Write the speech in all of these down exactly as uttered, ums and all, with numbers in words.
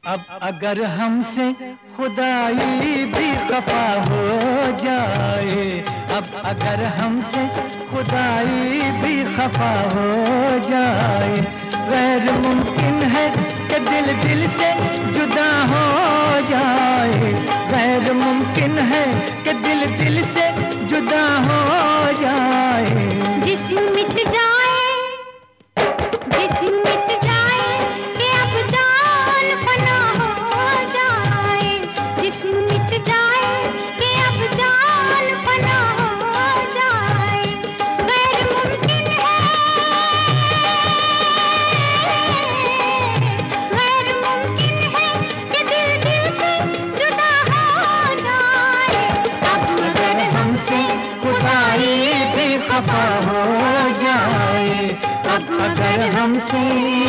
अब अगर हमसे खुदाई भी खफा हो जाए, अब अगर हमसे खुदाई भी खफा हो जाए, गैर मुमकिन है कि दिल दिल से जुदा हो जाए, गैर मुमकिन है कि दिल दिल से जुदा हो जाए। जिस्म मिट जाए, जिस्म मिट जाए कि अब जान फना हो जाए, जिस्म मिट जाए कि अब जान फना हो जाए, गैर मुमकिन है, गैर मुमकिन है कि दिल दिल से जुदा हो जाए। अब अगर हमसे खुदाई भी खफा हो जाए, अब अगर हमसे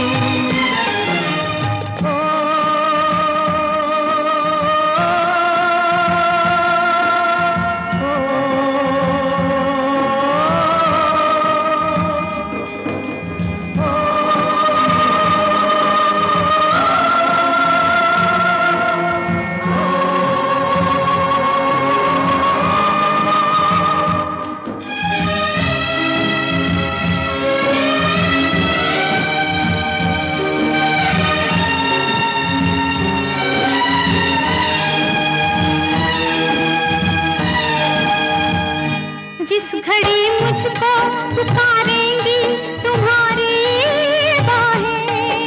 जिस घड़ी मुझको पुकारेंगी तुम्हारी बाहें,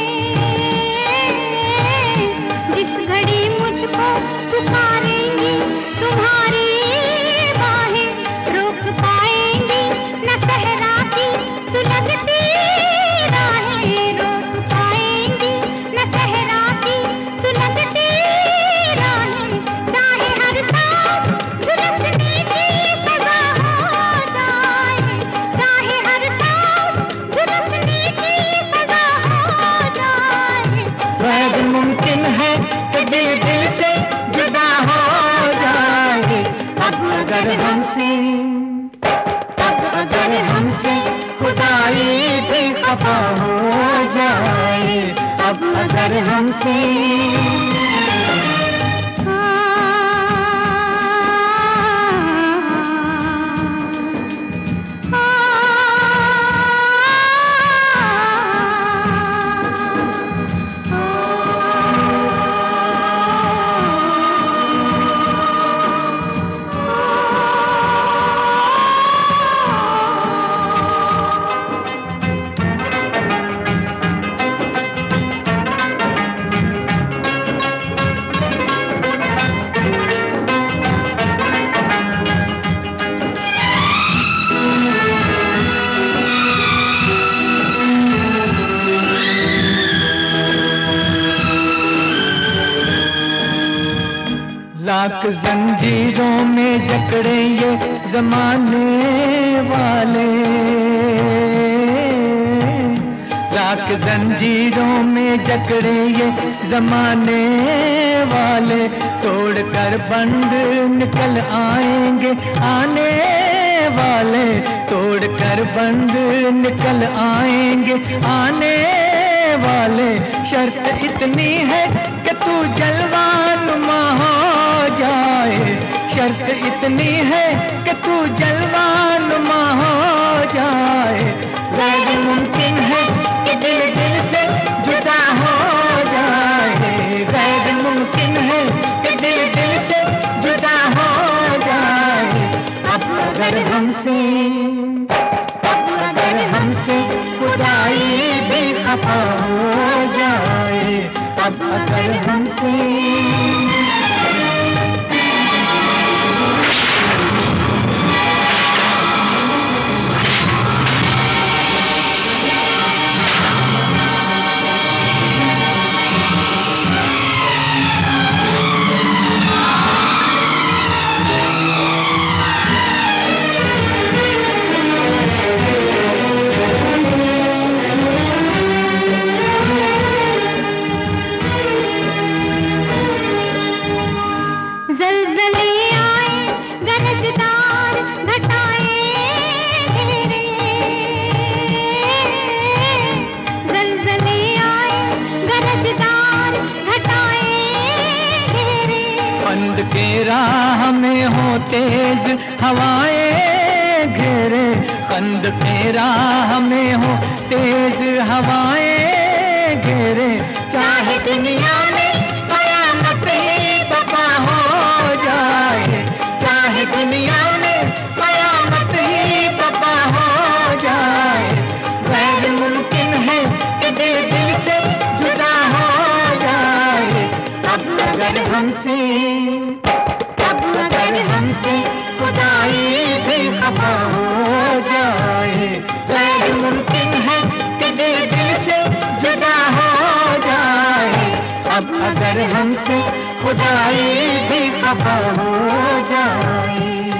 जिस घड़ी मुझको पुकारेंगी तुम्हारी बाहें, रोक पाएंगी न सहरा की सुलगती राहें, रोक पाएंगी न सहरा की सुलगती राहें, चाहे हर सांस झुलसने की सजा हो जाए, चाहे हर सांस झुलसने की सजा हो जाए। गैर मुमकिन है कि दिल दिल से जुदा हो जाए, अब अगर हमसे, अब अगर हमसे खुदाई भी खफा हो जाए, अब अगर हमसे लाख जंजीरों में जकड़े ये जमाने वाले, लाख जंजीरों में जकड़े ये जमाने वाले, तोड़ कर बंद निकल आएंगे आने वाले, तोड़ कर बंद निकल आएंगे आने वाले, शर्त इतनी है कि तू जलवानुमा हो जाए, शर्त इतनी है कि तू जलवानुमा हो जाए, गैर मुमकिन है कि दिल दिल से जुदा हो जाए, गैर मुमकिन है कि दिल दिल से जुदा हो जाए, अब अगर हमसे, अब अगर हमसे खुदाई भी खफा हो जाए, अब अगर हमसे राह में हो तेज हवाएं घेरे, खंद के राह में हो तेज हवाएं घेरे, चाहे दुनिया में कयामत ही बपा हो जाए, चाहे दुनिया में कयामत ही बपा हो जाए, गैर मुमकिन है कि दिल दिल से जुदा हो जाए। अब अगर हमसे अब अगर हमसे खुदाई भी खफा हो जाए, गैर मुमकिन है कि दिल दिल से जुदा हो जाए। अब अगर हमसे खुदाई भी खफा हो जाए।